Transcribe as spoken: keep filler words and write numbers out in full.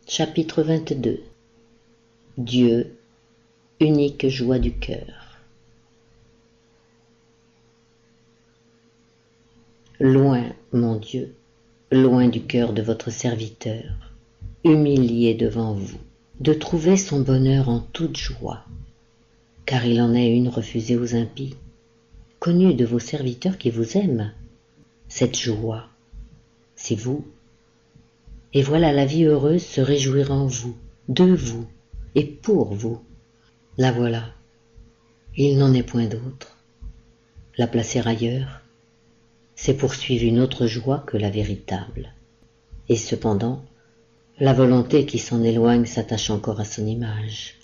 Chapitre vingt-deux. Dieu, unique joie du cœur. Loin, mon Dieu, loin du cœur de votre serviteur, humilié devant vous, de trouver son bonheur en toute joie, car il en est une refusée aux impies, connue de vos serviteurs qui vous aiment. Cette joie, c'est vous. Et voilà la vie heureuse se réjouir en vous, de vous et pour vous. La voilà. Il n'en est point d'autre. La placer ailleurs, c'est poursuivre une autre joie que la véritable. Et cependant, la volonté qui s'en éloigne s'attache encore à son image.